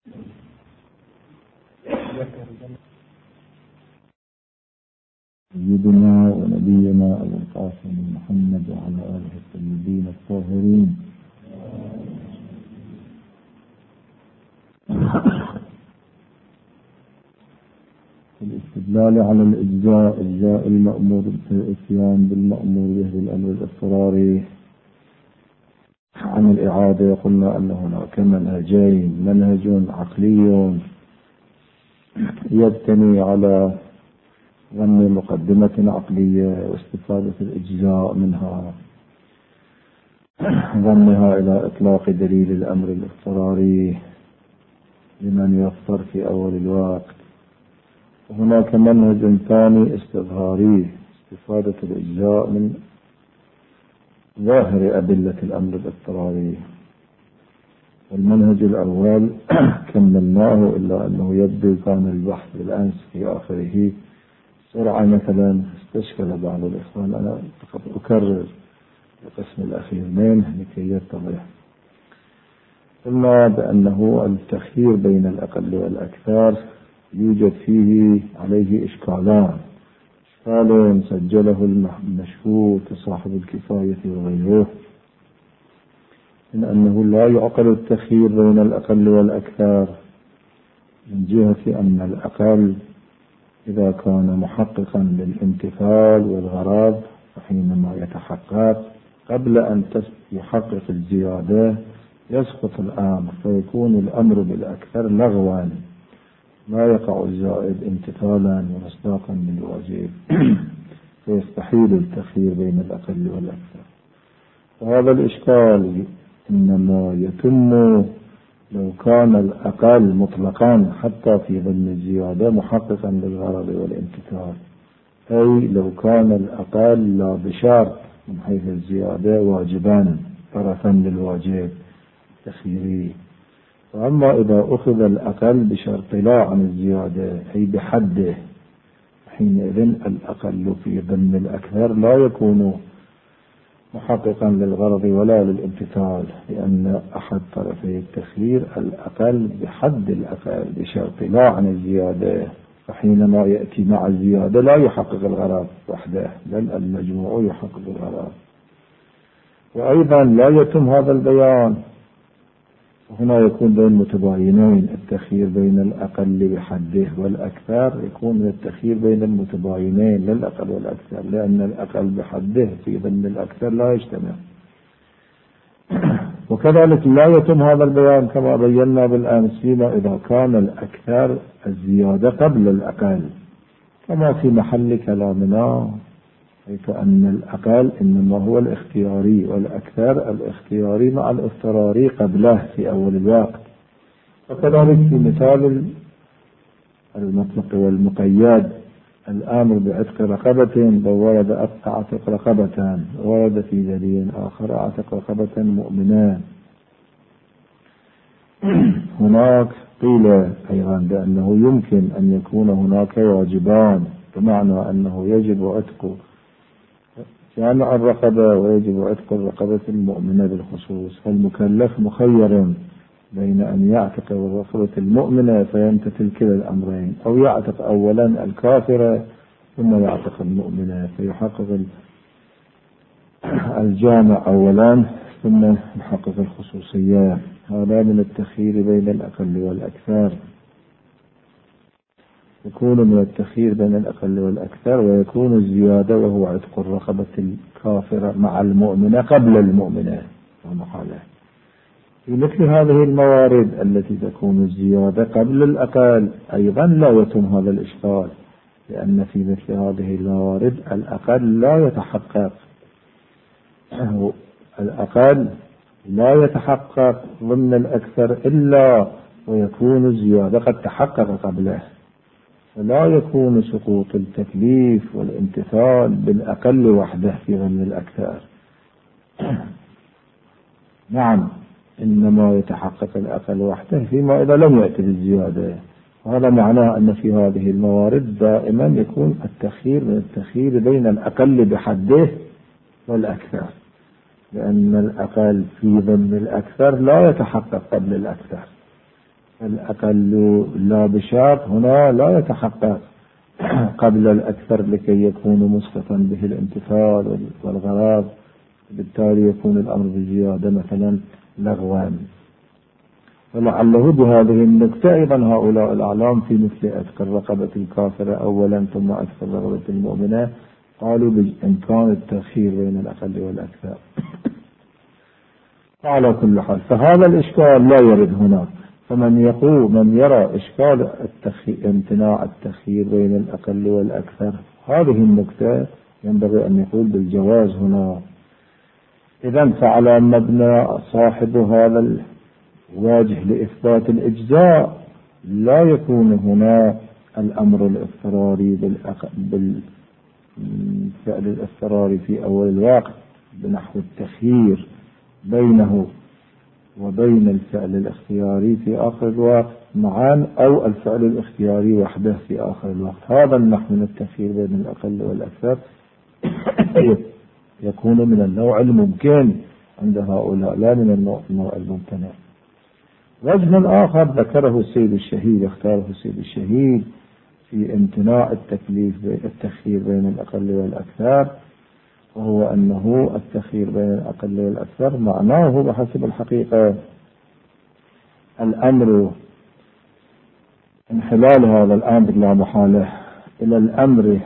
سيدنا ونبينا أبو القاسم محمد وعلى آله الطيبين الطاهرين. الاستدلال على إجزاء المأمور بالإتيان بالمأمور به بالأمر الاضطراري عن الإعادة، قلنا أن هناك منهجين: منهج عقلي يبتني على ضمن مقدمة عقلية واستفادة الإجزاء منها، ضمها إلى إطلاق دليل الأمر الاضطراري لمن يضطر في أول الوقت. وهناك منهج ثاني استظهاري، استفادة الإجزاء من ظاهر أدلة الأمر الاضطراري. والمنهج الأول كملناه، إلا أنه يبدو كان البحث بالأمس في آخره سرعة مثلا استشكل بعض الإخوان. أنا فقط أكرر القسم الأخير منه لكي يتضح. قلنا بأنه التخيير بين الأقل والأكثر يوجد فيه عليه إشكالان: إشكال سجله المشهور كصاحب الكفاية وغيره من أنه لا يعقل التخيير بين الأقل والأكثر، من جهة أن الأقل إذا كان محققا للامتثال والغرض فحينما يتحقق قبل أن يحقق الزيادة يسقط الأمر، فيكون الأمر بالأكثر لغوا، لا يقع الزائد امتثالا ومصداقا للواجب، فيستحيل التخيير بين الأقل والأكثر. وهذا الإشكال إنما يتم لو كان الأقل مطلقا حتى في ضمن الزيادة محققا للغرض والامتثال، أي لو كان الأقل لا بشرط من حيث الزيادة واجبا طرفا للواجب التخييري. وأما إذا أخذ الأقل بشرط لا عن الزيادة أي بحده، حينئذ الأقل في ضمن الأكثر لا يكون محققا للغرض ولا للامتثال، لأن أحد طرفي التخيير الأقل بحد الأقل بشرط لا عن الزيادة، فحينما يأتي مع الزيادة لا يحقق الغرض وحده بل المجموع يحقق الغرض. وأيضا لا يتم هذا البيان، هنا يكون بين متباينين التخيير بين الأقل بحده والأكثر، يكون التخيير بين المتباينين للأقل والأكثر، لأن الأقل بحده في ضمن الأكثر لا يجتمع. وكذلك لا يتم هذا البيان كما بينا بالأمس فيما إذا كان الأكثر الزيادة قبل الأقل، كما في محل كلامنا، حيث أن الأقل إنما هو الاختياري والأكثر الاختياري مع الاضطراري قبله في أول الوقت. وكذلك في مثال المطلق والمقيد، الآمر بعتق رقبة لو ورد أعتق رقبة، ورد في دليل آخر أعتق رقبة مؤمنان. هناك قيل أيضا بأنه يمكن أن يكون هناك واجبان، بمعنى أنه يجب عتق جامع الرقبة ويجب عتق الرقبة المؤمنة بالخصوص، فالمكلف مخير بين أن يعتق الرقبة المؤمنة فيمتثل كلا الأمرين، أو يعتق أولا الكافرة ثم يعتق المؤمنة فيحقق الجامع أولا ثم يحقق الخصوصية. هذا من التخيير بين الأقل والأكثر، يكون من التخيير بين الأقل والأكثر، ويكون الزيادة وهو عتق الرقبة الكافرة مع المؤمنة قبل المؤمنة ومحاله. في مثل هذه الموارد التي تكون الزيادة قبل الأقل أيضا لا يتم هذا الإشكال، لأن في مثل هذه الموارد الأقل لا يتحقق، الأقل لا يتحقق ضمن الأكثر إلا ويكون الزيادة قد تحقق قبله، فلا يكون سقوط التكليف والامتثال بالأقل وحده في ضمن الأكثر. نعم، إنما يتحقق الأقل وحده فيما إذا لم يأتي بالزيادة، وهذا معناه أن في هذه الموارد دائما يكون التخيير من التخيير بين الأقل بحده والأكثر، لأن الأقل في ضمن الأكثر لا يتحقق قبل الأكثر، الأقل لا بشرط هنا لا يتحقق قبل الأكثر لكي يكون مسقطا به الامتثال والغرض، بالتالي يكون الأمر بزيادة مثلا لغوا. ولعله بهذه النكتة أيضا هؤلاء الأعلام في مثل أتق الرقبة الكافرة أولا ثم أتق الرقبة المؤمنة قالوا بإمكان التأخير بين الأقل والأكثر. على كل حال فهذا الإشكال لا يرد هنا. فمن يقول من يرى إشكال امتناع التخيير بين الأقل والأكثر هذه النكتة ينبغي أن يقول بالجواز هنا. إذن فعلى مبنى صاحب هذا الواجه لإثبات الإجزاء لا يكون هنا الأمر الاضطراري بالفعل الاضطراري في أول الوقت بنحو التخيير بينه وبين الفعل الاختياري في آخر الوقت معا، أو الفعل الاختياري وحده في آخر الوقت. هذا النحو من التخيير بين الأقل والأكثر يكون من النوع الممكن عند هؤلاء لا من النوع الممتنع. وجه آخر ذكره السيد الشهيد اختاره السيد الشهيد في امتناع التخيير بين الأقل والأكثر، وهو أنه التخيير بين الأقل والأكثر معناه بحسب الحقيقة الأمر انحلال هذا الأمر لا محالة إلى الأمر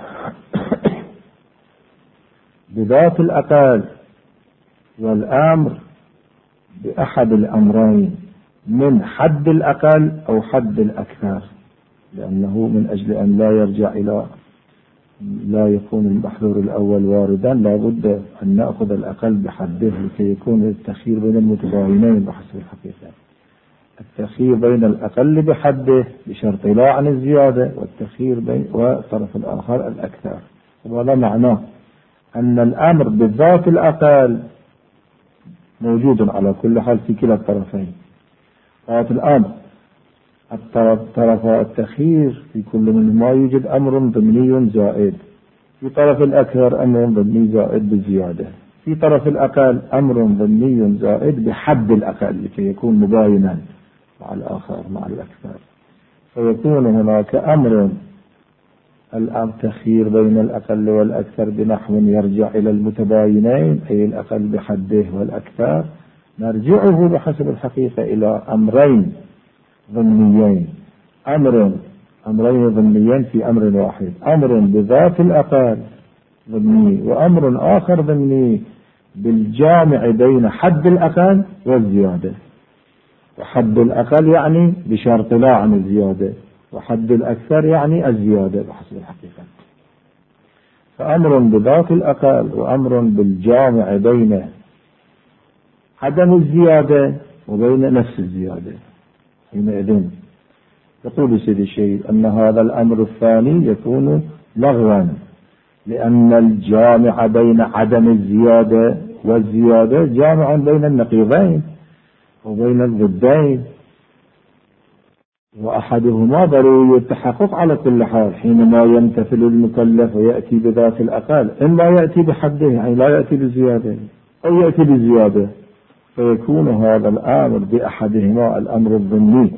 بذات الأقل والأمر بأحد الأمرين من حد الأقل أو حد الأكثر، لأنه من أجل أن لا يرجع إلى لا يكون المحذور الأول واردا لا بد أن نأخذ الأقل بحده لكي يكون التخيير بين المتباينين بحسب الحقيقة. التخيير بين الأقل بحده بشرط لا عن الزيادة، والتخيير بين والطرف الآخر الأكثر. وهذا معناه أن الأمر بالذات الأقل موجود على كل حال في كلا الطرفين. ذات الأمر طرف التخيير في كل منهما يوجد أمر ضمني زائد، في طرف الأكثر أمر ضمني زائد بزيادة، في طرف الأقل أمر ضمني زائد بحد الأقل لكي يكون مباينا مع الآخر مع الأكثر. فيكون هناك أمر التخيير بين الأقل والأكثر بنحو يرجع إلى المتباينين أي الأقل بحده والأكثر، نرجعه بحسب الحقيقة إلى أمرين ضمنيين، أمرين ضمنيين في أمر واحد، أمر بذات الأقل ضمني وأمر آخر ضمني بالجامع بين حد الأقل والزيادة. وحد الأقل يعني بشرط لا عن الزيادة، وحد الأكثر يعني الزيادة بحسب الحقيقة. فأمر بذات الأقل وأمر بالجامع بين عدم الزيادة وبين نفس الزيادة. حينئذ يقول سيد الشهيد أن هذا الأمر الثاني يكون لغوا، لأن الجامع بين عدم الزيادة والزيادة جامع بين النقيضين وبين الضدين، وأحدهما ضروري التحقق على كل حال. حينما يمتثل المكلف ويأتي بذات الأقل إما يأتي بحده يعني لا يأتي بزيادة أو يأتي بزيادة، فيكون هذا الأمر بأحدهما الأمر الضمني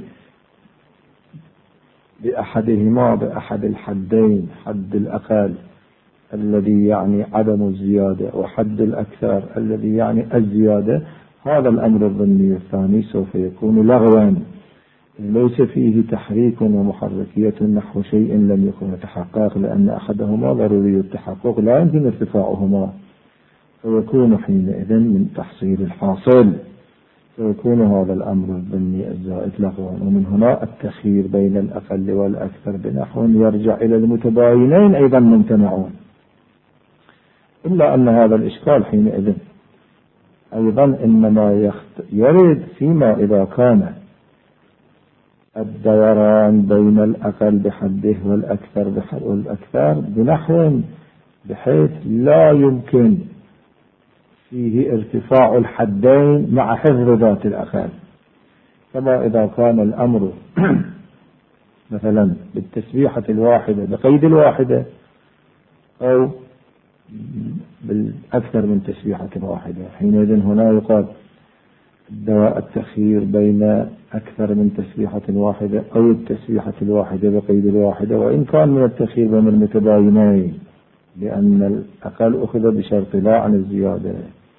بأحد الحدين، حد الأقل الذي يعني عدم الزيادة وحد الأكثر الذي يعني الزيادة. هذا الأمر الضمني الثاني سوف يكون لغوا ليس فيه تحريك ومحركية نحو شيء لم يكن يتحقق، لأن أحدهما ضروري التحقق لا يمكن ارتفاعهما، فيكون حينئذ من تحصيل الحاصل، فيكون هذا الأمر الضمني الزائد لغوا. ومن هنا التخيير بين الأقل والأكثر بنحو يرجع إلى المتباينين أيضا ممتنعون، إلا أن هذا الإشكال حينئذ أيضا إنما يرد فيما إذا كان الدوران بين الأقل بحده والأكثر بنحو بحيث لا يمكن فيه ارتفاع الحدين مع حفظ ذات الأقل، كما إذا كان الأمر مثلا بالتسبيحة الواحدة بقيد الواحدة أو بالأكثر من تسبيحة واحدة. حينئذ هنا يقال التخيير بين أكثر من تسبيحة واحدة أو التسبيحة الواحدة بقيد الواحدة، وإن كان من التخيير بين المتباينين، لأن الأقل أخذ بشرط لا عن الزيادة،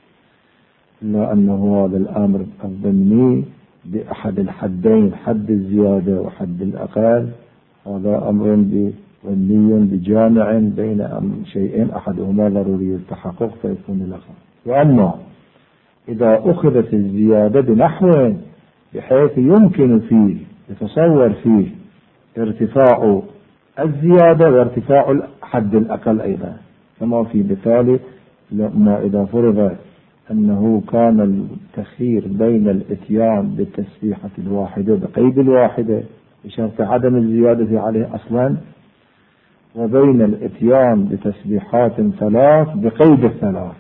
إلا أنه هذا الأمر الضمني بأحد الحدين، حد الزيادة وحد الأقل، هذا أمر ضمني بجامع بين شيئين أحدهما ضروري التحقق فيكون الآخر. وأما إذا أخذت الزيادة بنحو بحيث يمكن فيه يتصور فيه ارتفاع الزيادة وارتفاع الحد الأقل أيضا، كما في مثال ما إذا فرض أنه كان التخيير بين الإتيان بالتسبيحة الواحدة بقيد الواحدة بشرط عدم الزيادة عليه أصلا، وبين الإتيان بتسبيحات ثلاث بقيد الثلاث،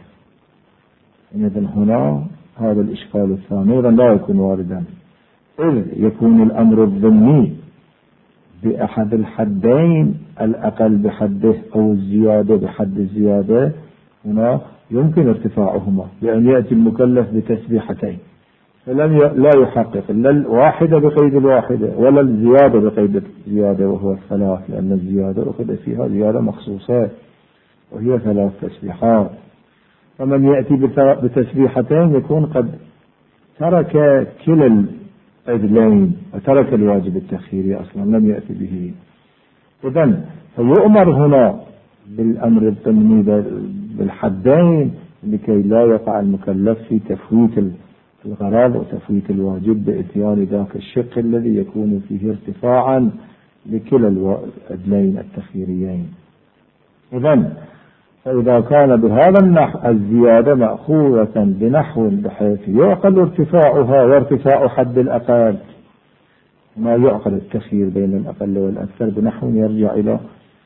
إذن هنا هذا الإشكال الثاني لا يكون واردا، إذ يكون الأمر الضمني بأحد الحدين الأقل بحده أو الزيادة بحد الزيادة، هنا يمكن ارتفاعهما بأن يأتي المكلف بتسبيحتين لا يحقق لا الواحدة بقيد الواحدة ولا الزيادة بقيد الزيادة وهو الثلاث، لأن الزيادة أخذ فيها زيادة مخصوصة وهي 3 تسبيحات. فمن يأتي بتسبيحتين يكون قد ترك كلا العدلين وترك الواجب التخييري أصلا لم يأتي به. إذن فيؤمر هنا بالأمر الضمني بالحدين لكي لا يقع المكلف في تفويت الغرض وتفويت الواجب بإتيان ذاك الشق الذي يكون فيه ارتفاعا لكلا العدلين التخييريين. إذن فإذا كان بهذا النحو الزيادة مأخوذة بنحو بحيث يعقل ارتفاعها وارتفاع حد الأقل، ما يعقل التخيير بين الأقل والأكثر بنحو يرجع إلى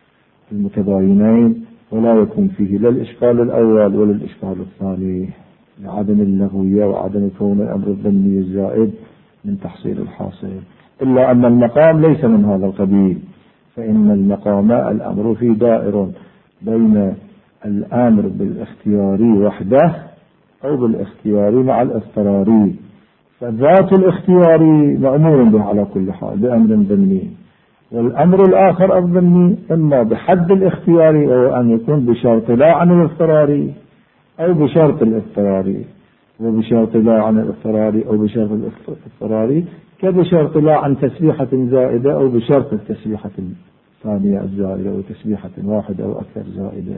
المتباينين ولا يكون فيه لا الإشكال الأول ولا الإشكال الثاني، لعدم اللغوية وعدم كون الأمر الضمني الزائد من تحصيل الحاصل. إلا أن المقام ليس من هذا القبيل، فإن المقام الأمر فيه دائر بين الأمر بالاختياري وحده أو بالاختياري مع الاضطراري، فذات الاختياري مأمور به على كل حال بأمر ضمني، والأمر الآخر الضمني إما بحد الاختياري أو أن يكون بشرط لا عن الاضطراري أو بشرط الاضطراري، وبشرط لا عن الاضطراري أو بشرط الاضطراري كبشرط لا عن تسبيحة زائدة أو بشرط التسبيحة الثانية الزائدة أو تسبيحة واحدة أو أكثر زائدة،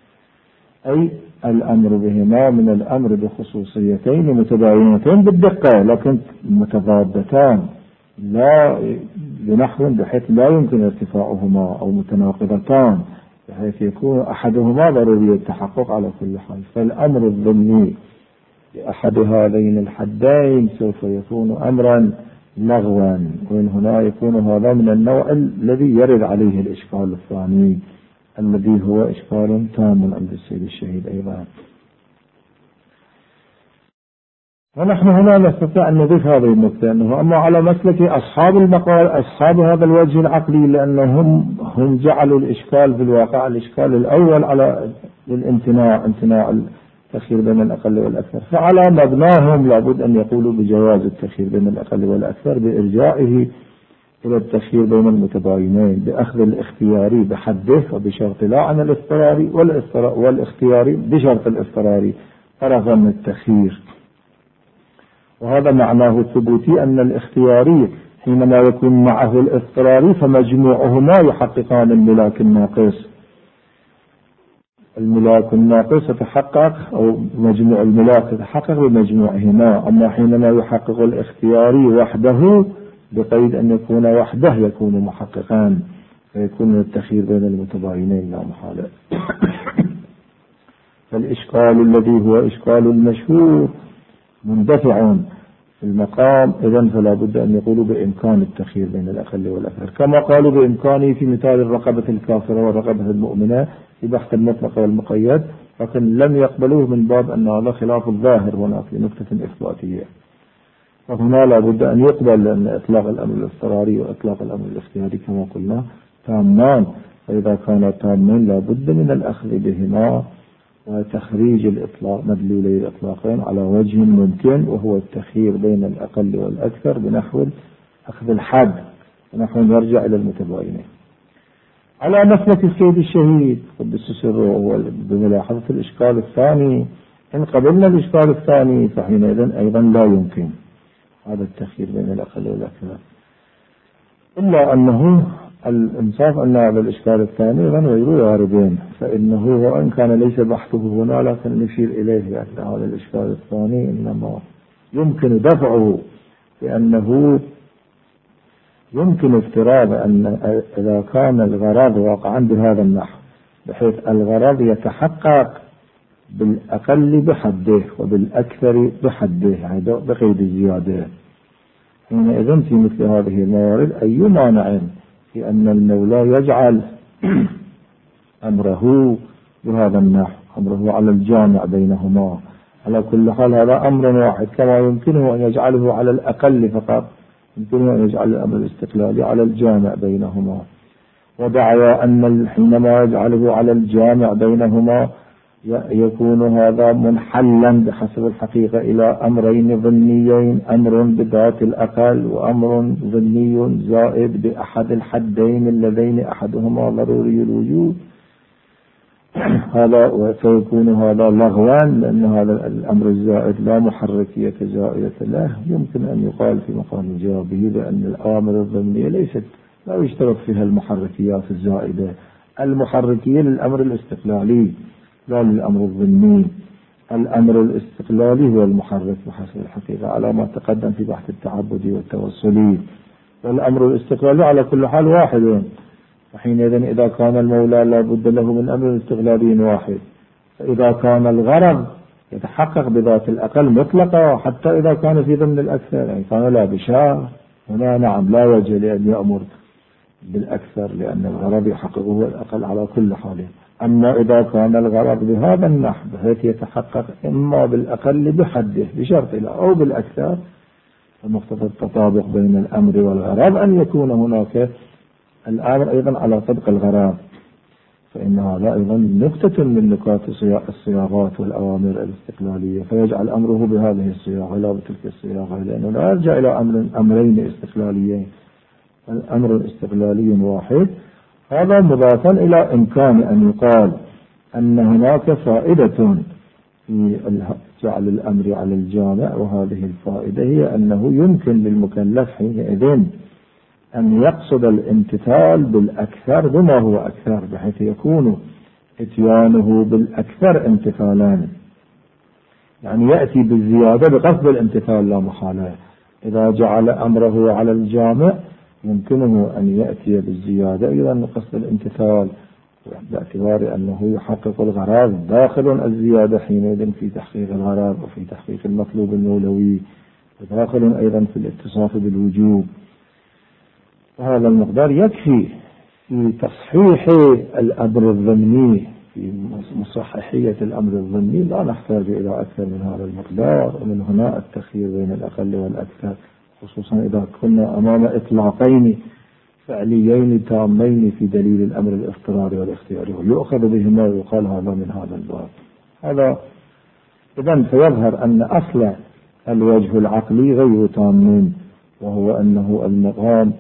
أي الأمر بهما من الأمر بخصوصيتين متباينتين بالدقة لكن متضادتان لا بنحو بحيث لا يمكن ارتفاعهما أو متناقضتان بحيث يكون أحدهما ضروري التحقق على كل حال. فالأمر الضمني لأحد هذين الحدين سوف يكون أمرا لغوا، ومن هنا يكون هذا من النوع الذي يرد عليه الإشكال الثاني الذي هو إشكال تام عند السيد الشهيد أيضا. ونحن هنا نستطيع أن نضيف هذه النقطة أنه أما على مسلك أصحاب المقال أصحاب هذا الوجه العقلي، لأنهم جعلوا الإشكال في الواقع الإشكال الأول على الامتناع التخيير بين الأقل والأكثر، فعلى مبناهم لابد أن يقولوا بجواز التخيير بين الأقل والأكثر بإرجائه إلى التخيير بين المتباينين بأخذ الاختياري بحده وبشرط لا عن الاضطراري والاختياري بشرط الاضطراري فرغا من التخيير. وهذا معناه الثبوتي أن الاختياري حينما يكون معه الاضطراري فمجموعهما يحققان الملاك الناقص، الملاك الناقص يتحقق أو مجموع الملاك يتحقق بمجموعهما. أما حينما يحقق الاختياري وحده بقيد أن يكون وحده يكون محققان فيكون التخيير بين المتباينين لا محالة. فالإشكال الذي هو إشكال المشهور مندفع في المقام، إذن فلا بد أن يقولوا بإمكان التخيير بين الأقل والأكثر كما قالوا بإمكانه في مثال الرقبة الكافرة والرقبة المؤمنة في بحث المطلق والمقيد، لكن لم يقبلوه من باب أن هذا خلاف الظاهر هنا في نقطة إثباتية. فهنا لا بد أن يقبل لأن إطلاق الأمر الاضطراري وإطلاق الأمر الاختياري كما قلنا تامان، فإذا كان تامان لا بد من الأخذ بهما وتخريج الإطلاق مدلولي الإطلاقين على وجه ممكن، وهو التخيير بين الأقل والأكثر بنحو أخذ الحد، ونحن نرجع إلى المتباينين على مسلك السيد الشهيد قدس سره. بملاحظة الإشكال الثاني، إن قبلنا الإشكال الثاني فحينئذ أيضا لا يمكن هذا التخيير بين الأقل والأكثر، إلا أنه الإنصاف أن هذا الإشكال الثاني غير واردين، فإنه وإن كان ليس بحثه هنا لكن نشير إليه أن هذا الإشكال الثاني إنما يمكن دفعه، لأنه يمكن افتراض أن إذا كان الغرض واقعا بهذا النحو بحيث الغرض يتحقق بالأقل بحده وبالأكثر بحده، يعني بقيد الزيادة، حينئذ في مثل هذه الموارد أي مانع في أن المولى يجعل أمره بهذا النحو، أمره على الجامع بينهما. على كل حال هذا أمر واحد، كما يمكنه أن يجعله على الأقل فقط يمكنه أن يجعل الأمر الاستقلالي على الجامع بينهما. ودعوى أن حينما يجعله على الجامع بينهما يكون هذا منحلا بحسب الحقيقة إلى أمرين ظنيين، أمر بذات الأقل وأمر ظني زائد بأحد الحدين اللذين أحدهما ضروري الوجود. هذا فيكون هذا لغوا، لأن هذا الأمر الزائد لا محركية زائدة له. يمكن أن يقال في مقام جوابه بأن الأوامر الظنية لا يشترط فيها المحركيات الزائدة، المحركية للأمر الاستقلالي لا للأمر الظني. الأمر الاستقلالي هو المحرك بحسب الحقيقة على ما تقدم في بحث التعبدي والتوصلي، والأمر الاستقلالي على كل حال واحد. فحينئذ إذا كان المولى لا بد له من أمر استقلالي واحد، فإذا كان الغرض يتحقق بذات الأقل مطلقة حتى إذا كان في ضمن الأكثر، يعني كان لا بشار هنا نعم لا وجه لأن يأمر بالأكثر، لأن الغرض يحققه الأقل على كل حال. أما إذا كان الغرض بهذا النحو بحيث يتحقق إما بالأقل بحده بشرط لا أو بالأكثر، فمقتضى التطابق بين الأمر والغرض أن يكون هناك الأمر أيضا على طبق الغرض، فإن هذا أيضا نقطة من نقاط الصياغات والأوامر الاستقلالية، فيجعل أمره بهذه الصياغة لا بتلك الصياغة، لأنه لا يرجع إلى أمرين استقلاليين، الأمر الاستقلالي واحد. هذا مضافا إلى إمكان أن يقال أن هناك فائدة في جعل الأمر على الجامع، وهذه الفائدة هي أنه يمكن للمكلف حينئذ أن يقصد الامتثال بالأكثر بما هو أكثر، بحيث يكون اتيانه بالأكثر امتثالان، يعني يأتي بالزيادة بقصد الامتثال لا محالة. إذا جعل أمره على الجامع يمكنه أن يأتي بالزيادة أيضا بقصد الامتثال، باعتبار أنه يحقق الغرض داخل الزيادة حينئذ في تحقيق الغرض وفي تحقيق المطلوب المولوي، وداخل أيضا في الاتصاف بالوجوب. وهذا المقدار يكفي في تصحيح الأمر الظني، في مصححية الأمر الظني لا نحتاج إلى أكثر من هذا المقدار. ومن هنا التخيير بين الأقل والأكثر، خصوصا إذا كنا أمام إطلاقين فعليين تامين في دليل الأمر الاضطراري والاختياري، ويؤخذ بهما ويقال هذا من هذا الباب. هذا إذن فيظهر أن أصل الوجه العقلي غير تام، وهو أنه المقام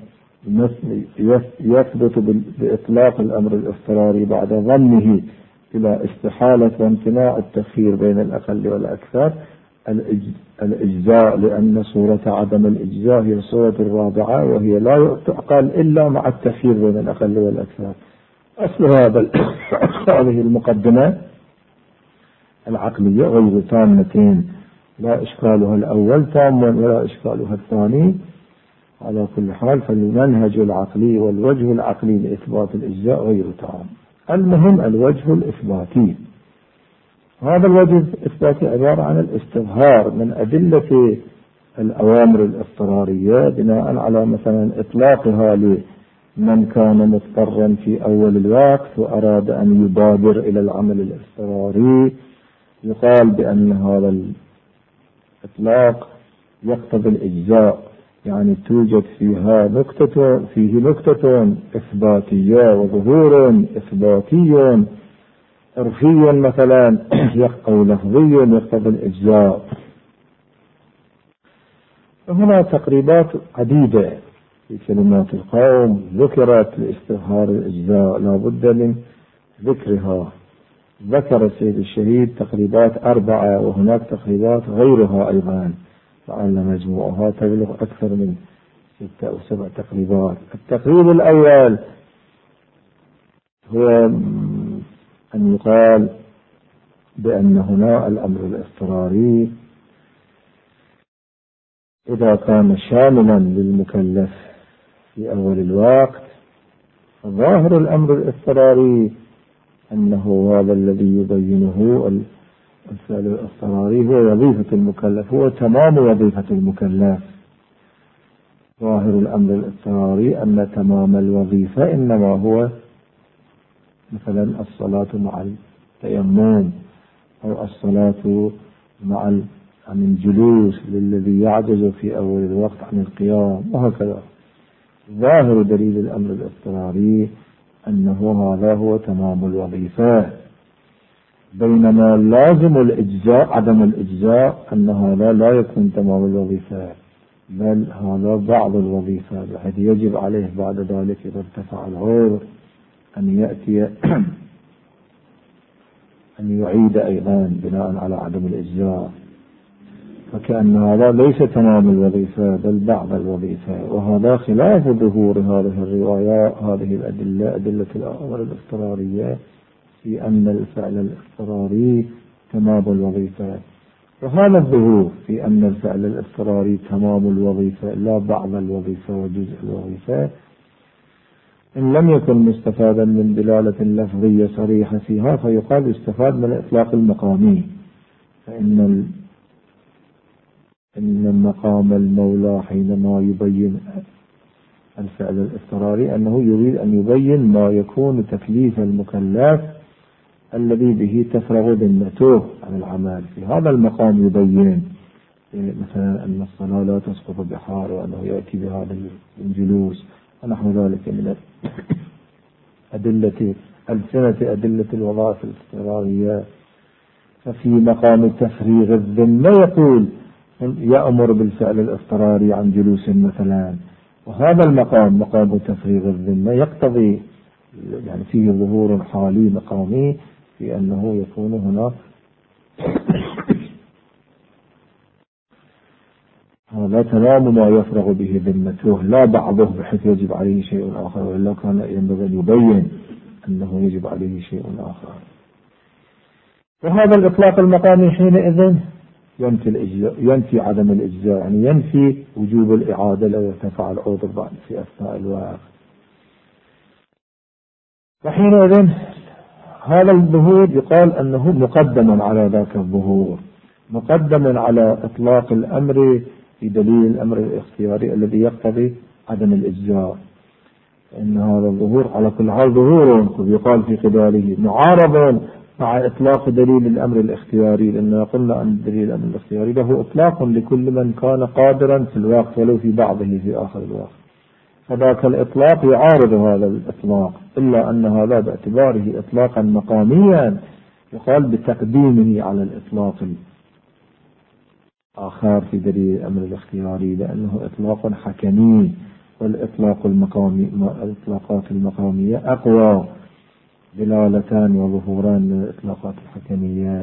يثبت بإطلاق الأمر الاضطراري بعد ضمه إلى استحالة وامتناع التخيير بين الأقل والأكثر الإجزاء، لأن صورة عدم الإجزاء هي الصورة الرابعة، وهي لا تعقل إلا مع التخيير بين الأقل والأكثر. أصل هذه المقدمة العقلية غير تامتين، لا إشكالها الأول تام ولا إشكالها الثاني. على كل حال فالمنهج العقلي والوجه العقلي لإثبات الإجزاء غير تام. المهم الوجه الإثباتي، هذا الوجه الإثباتي عبارة عن الاستظهار من أدلة الأوامر الاضطرارية بناء على مثلا إطلاقها لمن كان مضطرا في أول الوقت وأراد أن يبادر إلى العمل الاضطراري، يقال بأن هذا الإطلاق يقتضي الإجزاء، يعني توجد فيه نقطة إثباتية وظهور إثباتي عرفيا مثلا أو لفظيا يقتضي الإجزاء. فهنا تقريبات عديدة في كلمات القوم ذكرت لاستظهار الإجزاء لا بد من ذكرها. ذكر السيد الشهيد تقريبات 4، وهناك تقريبات غيرها أيضا، لعل مجموعها تبلغ أكثر من 6 أو 7 تقريبات. التقريب الأول هو أن يقال بأن هنا الأمر الاضطراري إذا كان شاملا للمكلف في أول الوقت، ظاهر الأمر الاضطراري أنه هذا الذي يبينه الفعل الاضطراري هو وظيفة المكلف، هو تمام وظيفة المكلف. ظاهر الأمر الاضطراري أن تمام الوظيفة إنما هو مثلا الصلاة مع التيمم، أو الصلاة مع عن الجلوس للذي يعجز في أول الوقت عن القيام، وهكذا. ظاهر دليل الأمر الاضطراري أنه هذا هو تمام الوظيفة، بينما لازم الإجزاء عدم الإجزاء أن هذا لا يكون تمام الوظيفة، بل هذا بعض الوظيفة، بحيث يجب عليه بعد ذلك إذا ارتفع العذر أن يأتي أن يعيد أيضا بناء على عدم الإجزاء. فكأن هذا ليس تمام الوظيفة بل بعض الوظيفة، وهذا خلاف ظهور هذه الروايات، هذه الأدلة، أدلة الأمر الاضطرارية في أن الفعل الاضطراري تمام الوظيفة. وهذا الظهور في أن الفعل الاضطراري تمام الوظيفة لا بعض الوظيفة وجزء الوظيفة، إن لم يكن مستفادا من دلالة لفظية صريحة فيها فيقال استفاد من الإطلاق المقامي. فإن مقام المولى حينما يبين الفعل الاضطراري أنه يريد أن يبين ما يكون تكليف المكلف الذي به تفرغ ذمته عن العمل. في هذا المقام يبين مثلا أن الصلاة لا تسقط بحال، وأنه يأتي بهذا الجلوس ونحو ذلك من أدلة أدلة الوظائف الاضطرارية. ففي مقام تفريغ الذمة يقول يأمر بالفعل الاضطراري عن جلوس مثلا، وهذا المقام مقام تفريغ الذمة يقتضي يعني فيه ظهور حالي مقامي في أنه يكون هنا هذا تمام ما يفرغ به ذمته لا بعضه بحيث يجب عليه شيء آخر، وإلا كان ينبغي أن يبين أنه يجب عليه شيء آخر. وهذا الإطلاق المقامي حينئذ ينفي عدم الإجزاء، يعني ينفي وجوب الإعادة لو ارتفع العذر بعد في أثناء الوقت. وحينئذ هذا الظهور يقال أنه مقدم على ذاك الظهور، مقدم على إطلاق الأمر في دليل الأمر الاختياري الذي يقتضي عدم الإجزاء. فإن هذا الظهور على كل حال ظهور يقال في قباله معارض مع إطلاق دليل الأمر الاختياري، لأننا قلنا أن دليل الأمر الاختياري له إطلاق لكل من كان قادرا في الوقت ولو في بعضه في آخر الوقت، فذاك الإطلاق يعارض هذا الإطلاق، إلا أن هذا باعتباره إطلاقا مقاميا يقال بتقديمه على الإطلاق الآخر في دليل الأمر الاختياري، لأنه إطلاق حكمي، والإطلاق المقامي الإطلاقات المقامية أقوى دلالتان وظهوران من الإطلاقات الحكمية.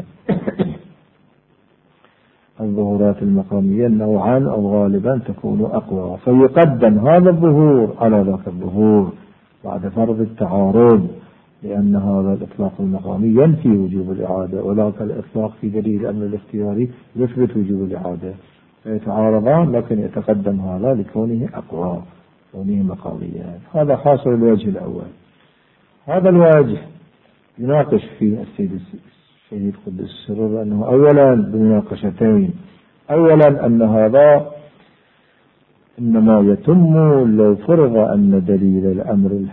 الظهورات المقامية نوعا أو غالبا تكون أقوى، فيقدم هذا الظهور على ذاك الظهور بعد فرض التعارض، لأن هذا الإطلاق المقامي ينفي وجوب الإعادة، وذاك الإطلاق في دليل الأمر الاختياري يثبت وجوب الإعادة، فيتعارضان، لكن يتقدم هذا لكونه أقوى، كونه مقاميا. هذا حاصل الوجه الأول. هذا الوجه يناقش فيه السيد الشهيد قدس السرور أنه أولا بمناقشتين، أولا أن هذا إنما يتم لو فرض أن دليل الأمر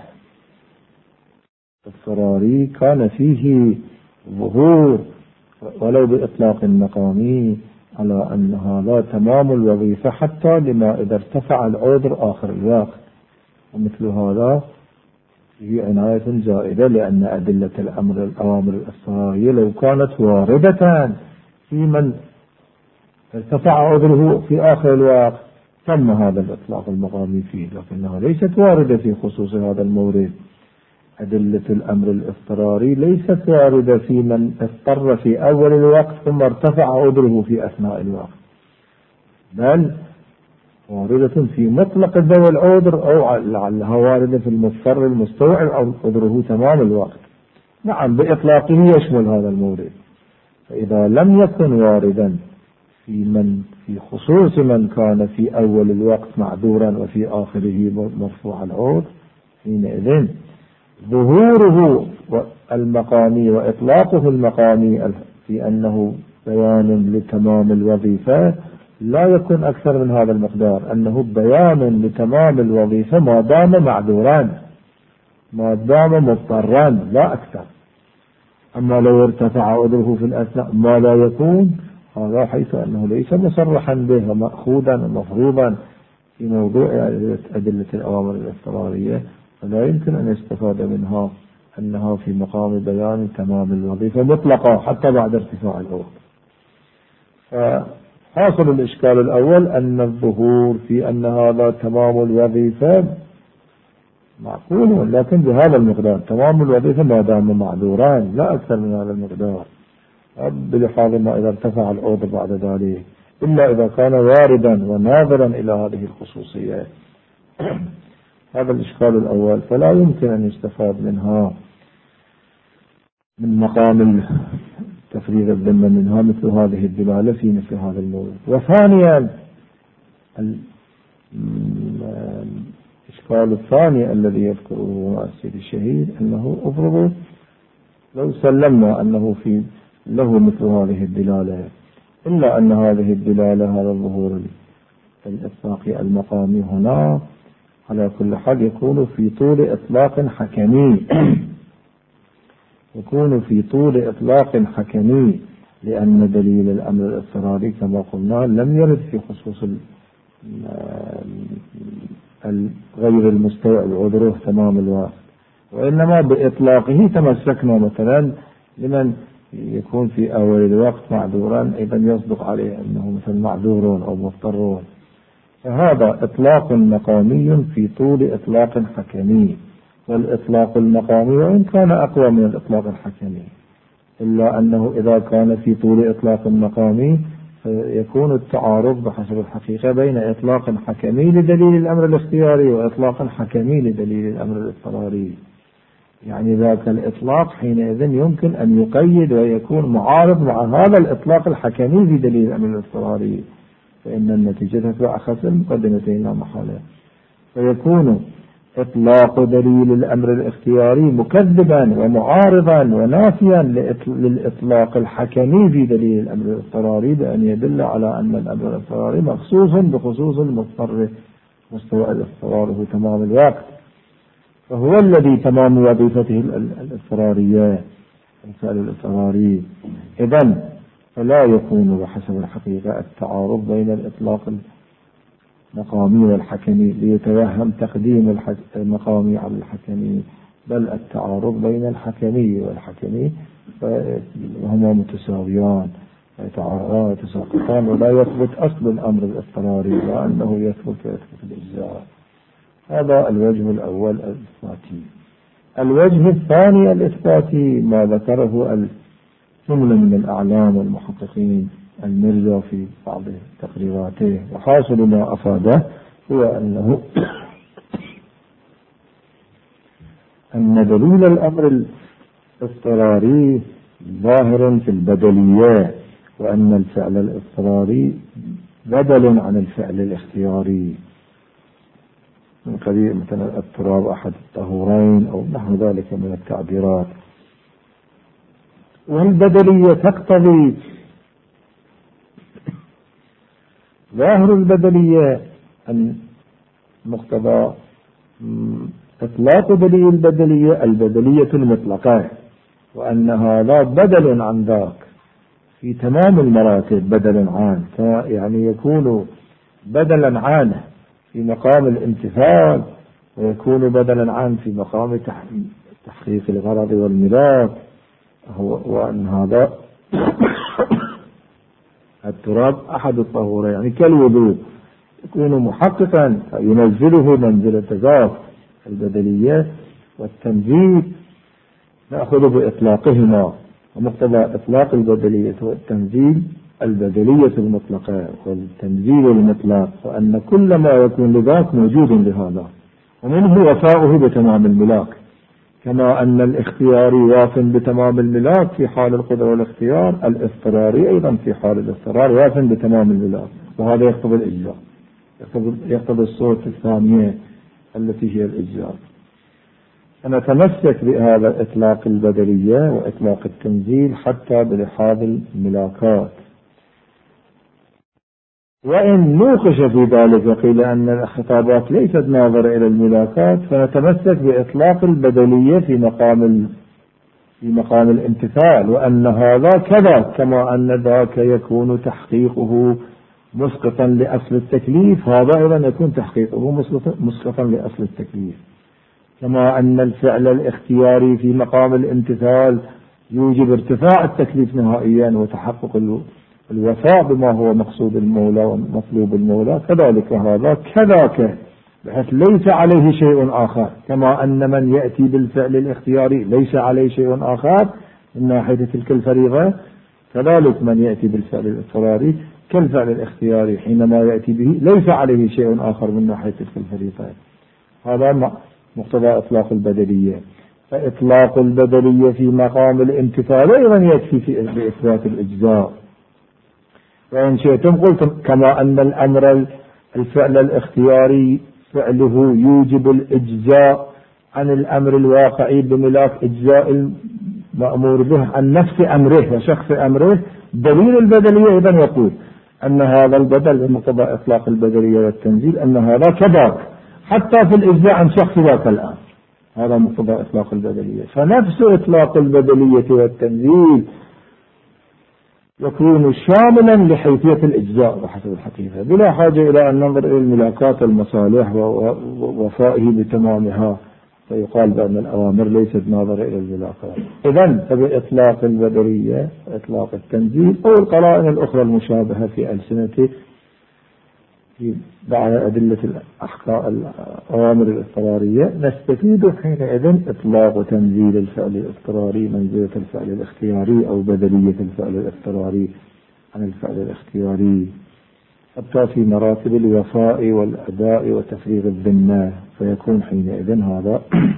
الاضطراري كان فيه ظهور ولو بإطلاق مقامي على أن هذا تمام الوظيفة حتى لما إذا ارتفع العذر آخر الوقت، ومثل هذا فيه عناية زائدة، لأن أدلة الأوامر الاضطرارية لو كانت واردة في من ارتفع عذره في آخر الوقت تم هذا الإطلاق المقامي فيه، لكنها ليست واردة في خصوص هذا المورد. أدلة الأمر الاضطراري ليست واردة في من اضطر في أول الوقت ثم ارتفع عذره في أثناء الوقت، بل واردة في مطلق ذوي العذر، أو لعلها واردة في المضطر المستوعب عذره تمام الوقت. نعم، بإطلاقه يشمل هذا المورد. فإذا لم يكن واردا في خصوص من كان في أول الوقت معذورا وفي آخره مرفوع العذر، حينئذ ظهوره المقامي وإطلاقه المقامي في أنه بيان لتمام الوظيفة لا يكون أكثر من هذا المقدار، أنه بيان لتمام الوظيفة ما دام معذورا، ما دام مضطرا، لا أكثر. أما لو ارتفع عذره في الأثناء ما لا يكون، هذا حيث أنه ليس مصرحا به ومأخوذا ومفروضا في موضوع أدلة الأوامر الاضطرارية، فلا يمكن أن يستفاد منها أنها في مقام بيان تمام الوظيفة مطلقة حتى بعد ارتفاع العذر. فحاصل الإشكال الأول أن الظهور في أن هذا تمام الوظيفة معقول، لكن بهذا المقدار تمام الوظيفة ما دام معذوران، لا أكثر من هذا المقدار، بلحاظ ما إذا ارتفع العذر بعد ذلك، إلا إذا كان واردا وناظرا إلى هذه الخصوصية. هذا الإشكال الأول، فلا يمكن أن يستفاد منها من مقام تفريغ الذمة منها مثل هذه الدلالة في مثل هذا الموضوع. وثانيا الإشكال الثاني الذي يذكره السيد الشهيد، أنه أفرض لو سلمنا أنه له مثل هذه الدلالة، إلا أن هذه الدلالة هذا الظهور الإطلاقي المقامي هنا على كل حال يكون في طول إطلاق حكمي، يكون في طول إطلاق حكمي، لأن دليل الأمر الاضطراري كما قلنا لم يرد في خصوص غير المستوعب عذره تمام الوقت، وإنما بإطلاقه تمسكنا مثلا لمن يكون في أول الوقت معذورا أيضا يصدق عليه أنه مثل معذورون أو مضطرون. فهذا إطلاق مقامي في طول إطلاق حكمي، والإطلاق المقامي وإن كان أقوى من الإطلاق الحكمي، إلا أنه إذا كان في طول إطلاق مقامي فيكون التعارض بحسب الحقيقة بين إطلاق حكمي لدليل الأمر الاختياري وإطلاق حكمي لدليل الأمر الاضطراري. يعني ذاك الإطلاق حينئذ يمكن أن يقيد ويكون معارض مع هذا الإطلاق الحكمي في دليل الأمر الاضطراري، فإن النتيجة تتبع أخص المقدمتين لا محالة. فيكون إطلاق دليل الأمر الاختياري مكذبا ومعارضا ونافيا للإطلاق الحكمي في دليل الأمر الاضطراري، بأن يدل على أن الأمر الاضطراري مخصوص بخصوص المضطر مستوى اضطراره تمام الوقت، فهو الذي تمام وظيفته الاضطرارية الفعل الاضطراري. إذن فلا يكون بحسب الحقيقة التعارض بين الإطلاق المقامي والحكمي ليتوهم تقديم المقامي على الحكمي، بل التعارض بين الحكمي والحكمي وهما متساويان يتعارضان ويتساقطان، ولا يثبت أصل الأمر الاضطراري لأنه يثبت الإجزاء. هذا الوجه الأول الإثباتي. الوجه الثاني الإثباتي ما ذكره جملة من الأعلام والمحققين المرزا في بعض تقريراته، وحاصل ما أفاده هو أن دليل الأمر الاضطراري ظاهر في البدلية، وأن الفعل الاضطراري بدل عن الفعل الاختياري، من قبيل مثلا اضطراب أحد الطهورين أو نحو ذلك من التعبيرات. والبدلية تقتضي ظاهر البدلية أن مقتضى إطلاق دليل البدلية المطلقة، وأن هذا بدل عن ذاك في تمام المراتب، بدل عن يعني يكون بدلا عنه في مقام الامتثال ويكون بدلا عن في مقام تحقيق الغرض والملاك، وأن هذا التراب أحد الطهورين يعني كالوضوء، يكون محققا ينزله منزلة ذات البدلية والتنزيل نأخذ بإطلاقهما، ومقتضى إطلاق البدلية والتنزيل البدلية المطلقة والتنزيل المطلق، وأن كل ما يكون لذاك موجود لهذا، ومنه وفاؤه بتمام الملاك، كما أن الاختياري واف بتمام الملاك في حال القدرة والاختيار، الاضطراري أيضا في حال الاضطرار واف بتمام الملاك، وهذا يقتضي الإجزاء، يقتضي الصورة الثانية التي هي الإجزاء. فنتمسك بهذا إطلاق البدلية وإطلاق التنزيل حتى بلحاظ الملاكات. وإن نوقش في ذلك وقيل أن الخطابات ليست ناظرة إلى الملاكات، فنتمسك بإطلاق البدلية في مقام الامتثال، وأن هذا كذا، كما أن ذاك يكون تحقيقه مسقطا لأصل التكليف، هذا أيضا يكون تحقيقه مسقطا لأصل التكليف، كما أن الفعل الاختياري في مقام الامتثال يوجب ارتفاع التكليف نهائيا وتحقق الوفاء بما هو مقصود المولى ومطلوب المولى، كذلك هذا كذاك، بحيث ليس عليه شيء آخر، كما أن من يأتي بالفعل الاختياري ليس عليه شيء آخر من ناحية تلك الفريضة، كذلك من يأتي بالفعل الاضطراري كالفعل الاختياري حينما يأتي به ليس عليه شيء آخر من ناحية تلك الفريضة. هذا مقتضى إطلاق البدلية. فإطلاق البدلية في مقام الامتثال أيضا يكفي في إثبات الإجزاء. وإن شئتم قلتم كما أن الأمر الفعل الاختياري فعله يوجب الإجزاء عن الأمر الواقعي بملاك إجزاء المأمور به عن نفس أمره وشخص أمره، دليل البدلية إذن يقول أن هذا البدل بمقتضى إطلاق البدلية والتنزيل أن هذا كذاك حتى في الإجزاء عن شخص ذاك الآن، هذا مقتضى إطلاق البدلية. فنفس إطلاق البدلية والتنزيل يكون شاملا لحيثية الإجزاء وحسب الحقيقة، بلا حاجة إلى أن ننظر إلى الملاكات والمصالح ووفائه بتمامها، فيقال بأن الأوامر ليست ناظرة إلى الملاكات. إذن فبإطلاق البدلية إطلاق التنزيل أو القرائن الأخرى المشابهة في ألسنته في بعض أدلة الأوامر الاضطرارية، نستفيد حينئذ إطلاق تنزيل الفعل الاضطراري منزلة الفعل الاختياري أو بدلية الفعل الاضطراري عن الفعل الاختياري، حتى في مراتب الوفاء والأداء وتفريغ الذمة، فيكون حينئذ هذا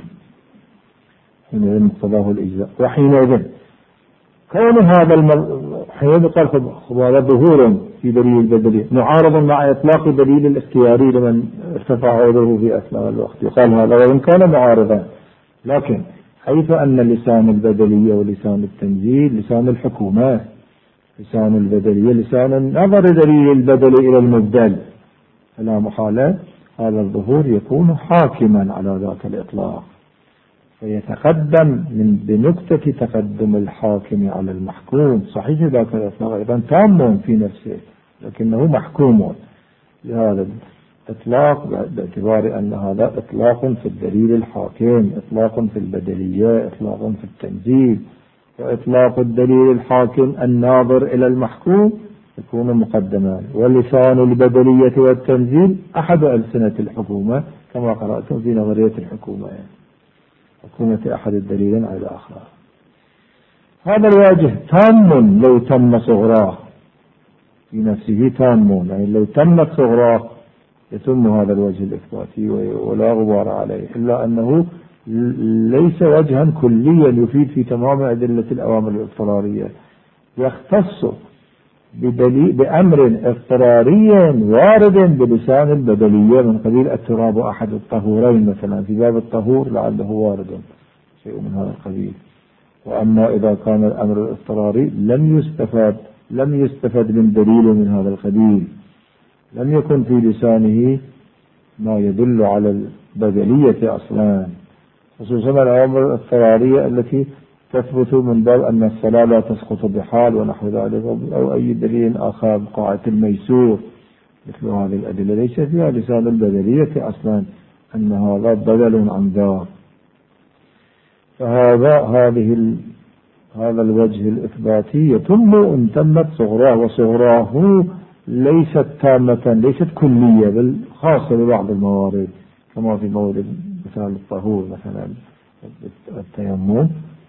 حينئذ مقتضاه الإجزاء. وحينئذ كون هذا حينئذ قال هذا ظهور في دليل البدلية معارض مع إطلاق دليل الاختياري لمن ارتفع عوده في أثناء الوقت، يقال هذا وإن كان معارضا، لكن حيث أن لسان البدلية ولسان التنزيل لسان الحكومة، لسان البدلية لسان نظر دليل البدل إلى المبدل، فلا محالة هذا الظهور يكون حاكما على ذاك الإطلاق، فيتقدم بنكتة تقدم الحاكم على المحكوم. صحيح ذاك الإطلاق أيضا تام في نفسه لكنه محكوم لهذا الإطلاق باعتبار أن هذا إطلاق في الدليل الحاكم، إطلاق في البدلية، إطلاق في التنزيل. وإطلاق الدليل الحاكم الناظر إلى المحكوم يكون مقدما، ولسان البدلية والتنزيل أحد ألسنة الحكومة كما قرأتم في نظرية الحكومة، حكومة أحد الدليلين على الآخر. هذا الواجه تام لو تم صغراه في نفسه، تام يعني لو تمت صغراه يتم هذا الوجه الإثباتي ولا غبار عليه، إلا أنه ليس وجها كليا يفيد في تمام أدلة الأوامر الاضطرارية، يختص بأمر اضطراري وارد بلسان البدلية من قبيل التراب أحد الطهورين مثلا، في باب الطهور لعله وارد شيء من هذا القبيل. وأما إذا كان الأمر الاضطراري لم يستفد من دليل من هذا القبيل، لم يكن في لسانه ما يدل على البدلية أصلا، خصوصا الأوامر الاضطرارية التي تثبت من باب أن الصلاة لا تسقط بحال ونحو ذلك، أو أي دليل آخر قاعة الميسور، مثل هذه الأدلة ليس فيها لسان البدلية أصلا أن هذا بدل عن ذاك. هذا الوجه الإثباتي يتم إن تمت صغراه، وصغراه ليست تامة، ليست كلية، بل خاصة ببعض الموارد، كما في مورد مثال الطهور مثلا التيمم،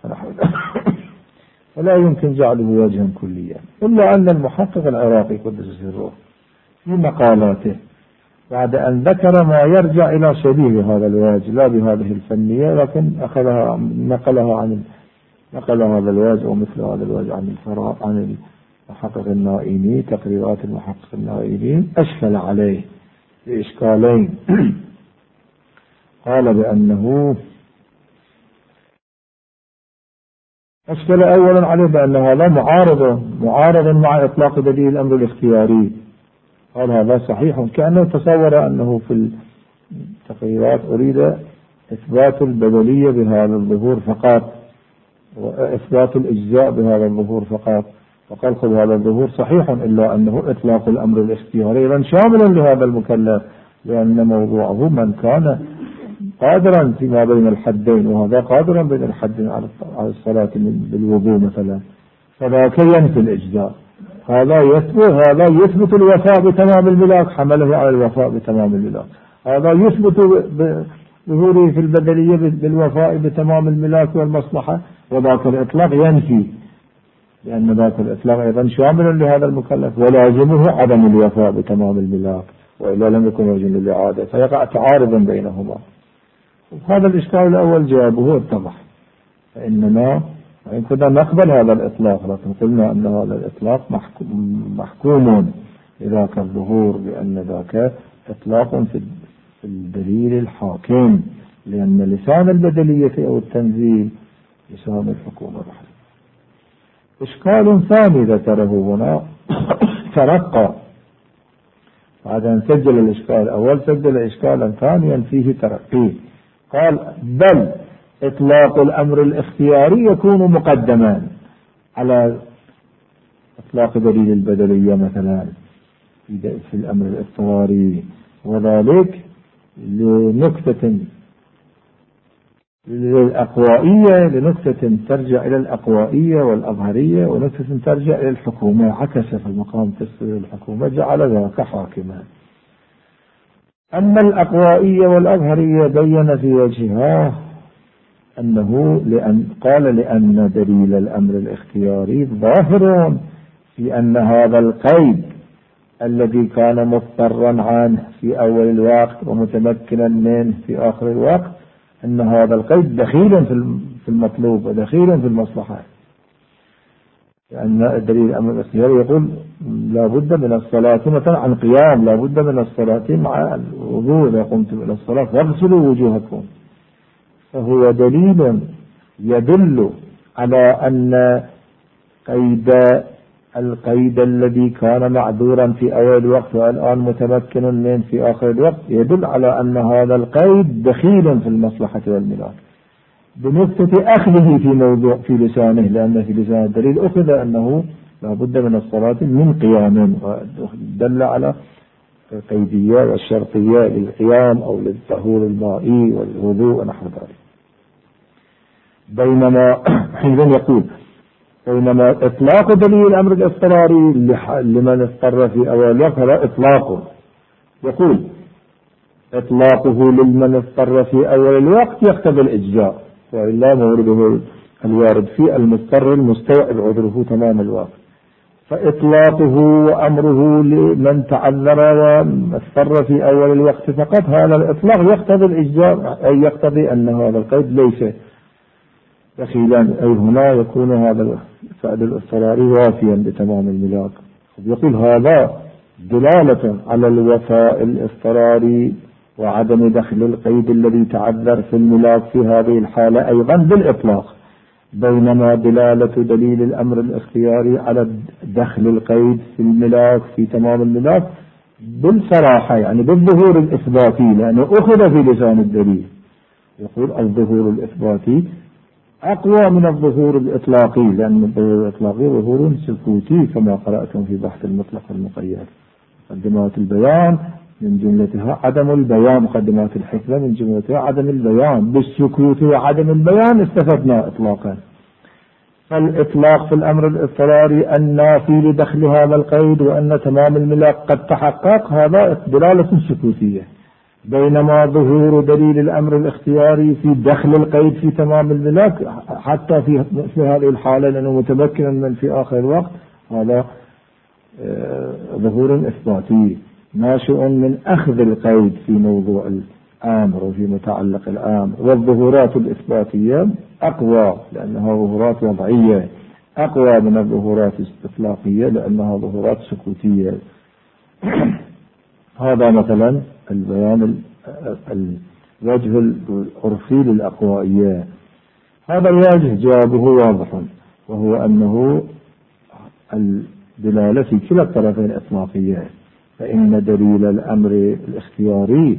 فلا يمكن جعله وجها كليا. إلا أن المحقق العراقي قدس سره في مقالاته بعد أن ذكر ما يرجع إلى شبيه هذا الوجه لا بهذه الفنية، لكن نقل هذا الوجه ومثل هذا الوجه عن المحقق النائمي، تقريرات المحقق النائمي، أشكل عليه بإشكالين. قال بأنه أشكل أولا عليه بأن هذا معارض مع إطلاق دليل الأمر الاختياري. قال هذا صحيح، كأنه تصور أنه في التقريرات أريد إثبات البدلية بهذا الظهور فقط، وإثبات الإجزاء بهذا الظهور فقط، فقال خذ هذا الظهور صحيح، إلا أنه إطلاق الأمر الاختياري إذن شاملا لهذا المكلف، لأن موضوعه من كان قادرا فيما بين الحدين، وهذا قادرا بين الحدين على الصلاة بالوضوء مثلا، فذاك ينفي الإجزاء. هذا يثبت الوفاء بتمام الملاك، حمله على الوفاء بتمام الملاك. هذا يثبت ظهوره في البدلية بالوفاء بتمام الملاك والمصلحة، وذاك الإطلاق ينفي، لأن ذاك الإطلاق أيضا شامل لهذا المكلف، ولازمه عدم الوفاء بتمام الملاك، وإلا لم يكن وجه للإعادة، فيقع تعارضا بينهما. هذا الإشكال الأول جوابه اتضح. فإننا وإن كنا نقبل هذا الإطلاق، لكن قلنا أن هذا الإطلاق محكوم لذاك الظهور، بأن ذاك إطلاق في الدليل الحاكم، لأن لسان البدلية أو التنزيل لسان الحكومة الرحمة. إشكال ثاني ذكره هنا ترقى بعد أن سجل الإشكال الأول، سجل إشكالا ثانيا فيه ترقي. قال بل إطلاق الأمر الاختياري يكون مقدما على إطلاق دليل البدلية مثلا في الأمر الاضطراري، وذلك لنكتة ترجع إلى الأقوائية والأظهرية، ونكتة ترجع إلى الحكومة، عكس في المقام تسوية الحكومة، جعل ذاك حاكما. أما الأقوائية والأظهرية بين في وجهها لأن دليل الأمر الاختياري ظاهر في أن هذا القيد الذي كان مضطرا عنه في أول الوقت ومتمكنا منه في آخر الوقت، أن هذا القيد دخيل في المطلوب ودخيل في المصلحة. لأن دليل الأمر الاختياري يقول لا بد من الصلاة مثلا عن قيام، لا بد من الصلاة مع الوضوء، إذا قمتم إلى الصلاة فاغسلوا وجوهكم. فهو دليل يدل على أن القيد الذي كان معذورا في أول الوقت والآن متمكن من في آخر الوقت، يدل على أن هذا القيد دخيل في المصلحة والملاك، بنقطة أخذه في لسانه، لأن في لسان الدليل أخذ أنه لا بد من الصلاة من قيام، ودل على القيدية والشرطية للقيام أو للطهور المائي والوضوء ونحو ذلك. بينما إطلاق دليل الأمر الاضطراري لمن اضطر في أول الوقت هذا إطلاقه، يقول إطلاقه لمن اضطر في أول الوقت يقتضي الإجزاء، وإلا مورده الوارد في المضطر المستوعب عذره تمام الوقت. فإطلاقه وأمره لمن تعذر واضطر في أول الوقت فقط، هذا الإطلاق يقتضي الإجزاء، أي يقتضي أن هذا القيد ليس دخيلا، أي هنا يكون هذا الفعل الاضطراري وافيا بتمام الملاك. يقول هذا دلالة على الوفاء الاضطراري وعدم دخل القيد الذي تعذر في الملاك في هذه الحالة أيضا بالإطلاق، بينما دلالة دليل الأمر الاختياري على دخل القيد في الملاك في تمام الملاك بالصراحة، يعني بالظهور الإثباتي، لأنه أخذ في لسان الدليل. يقول الظهور الإثباتي أقوى من الظهور الإطلاقي، لأن الظهور الإطلاقي ظهور سكوتي كما قرأتم في بحث المطلق والمقيد مقدمات البيان، من جملتها عدم البيان، مقدمات الحكمة من جملتها عدم البيان، بالسكوت وعدم البيان استفدنا إطلاقا. فالإطلاق في الأمر الاضطراري النافي لدخل هذا القيد وأن تمام الملاك قد تحقق، هذا دلالة سكوتية، بينما ظهور دليل الأمر الاختياري في دخل القيد في تمام الملاك حتى في هذه الحالة لأنه متمكنا من في آخر الوقت، هذا ظهور إثباتي ناشئ من أخذ القيد في موضوع الأمر وفي متعلق الأمر. والظهورات الإثباتية أقوى لأنها ظهورات وضعية، أقوى من الظهورات الاستطلاقية لأنها ظهورات سكوتية. هذا مثلا البيان الوجه العرفي للأقوائية. هذا الوجه جوابه واضح، وهو أنه الدلالة في كلا الطرفين إطلاقية، فإن دليل الأمر الاختياري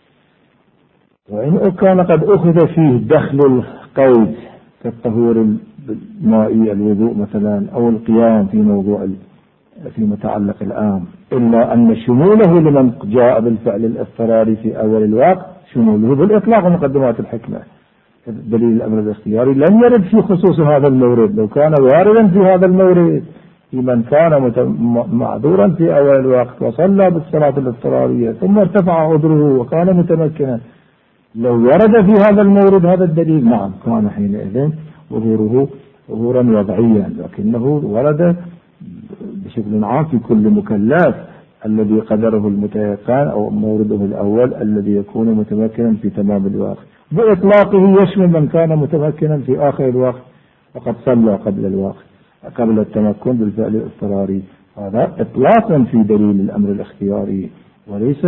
وإن كان قد أخذ فيه دخل القيد كالطهور المائي الوضوء مثلا أو القيام في موضوع في متعلق الآن، إلا أن شموله لمن جاء بالفعل الاضطراري في أول الوقت شموله بالإطلاق ومقدمات الحكمة. دليل الأمر الاختياري لم يرد في خصوص هذا المورد، لو كان واردا في هذا المورد في من كان معذورا في أول الوقت وصلى بالصلاة الاضطرارية ثم ارتفع عذره وكان متمكنا، لو ورد في هذا المورد هذا الدليل نعم كان حينئذ ظهوره ظهورا وضعيا، لكنه ورد بشكل عام في كل مكلف الذي قدره المتيقن أو مورده الأول الذي يكون متمكنا في تمام الوقت، بإطلاقه يشمل من كان متمكنا في آخر الوقت وقد صلى قبل الوقت قبل التمكن بالفعل الاضطراري. هذا إطلاقا في دليل الأمر الاختياري وليس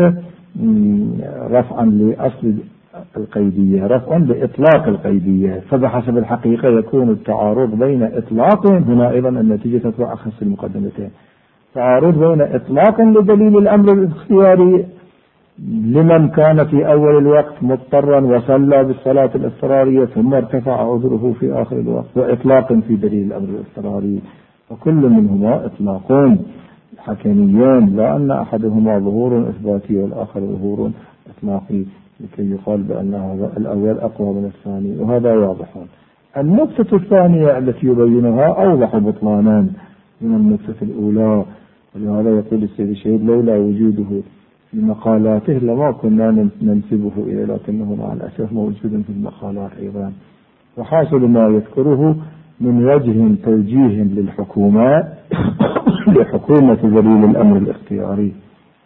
رفعا لأصل القيدية، رفعا لإطلاق القيدية. فبحسب الحقيقة يكون التعارض بين إطلاق هنا أيضا النتيجة تتبع أخص المقدمتين، تعارض بين إطلاق لدليل الأمر الاختياري لمن كان في أول الوقت مضطرا وصلى بالصلاة الاضطرارية ثم ارتفع عذره في آخر الوقت، وإطلاق في دليل الأمر الاضطراري، وكل منهما إطلاقون حكميان، لا أن أحدهما ظهور إثباتي والآخر ظهور إطلاقي لكي يقال بأن هذا الأول أقوى من الثاني، وهذا واضح. النقطة الثانية التي يبينها أوضح بطلانا من النقطة الأولى، ولهذا يقول السيد الشهيد لولا وجوده في مقالاته لما كنا ننسبه إليه، لكنه مع الأسف موجود في المقالات أيضا. وحاصل ما يذكره من وجه توجيه للحكومة لحكومة دليل الأمر الاختياري.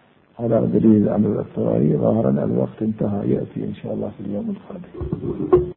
هذا دليل الأمر الاختياري ظاهرا الوقت انتهى، يأتي إن شاء الله في اليوم القادم.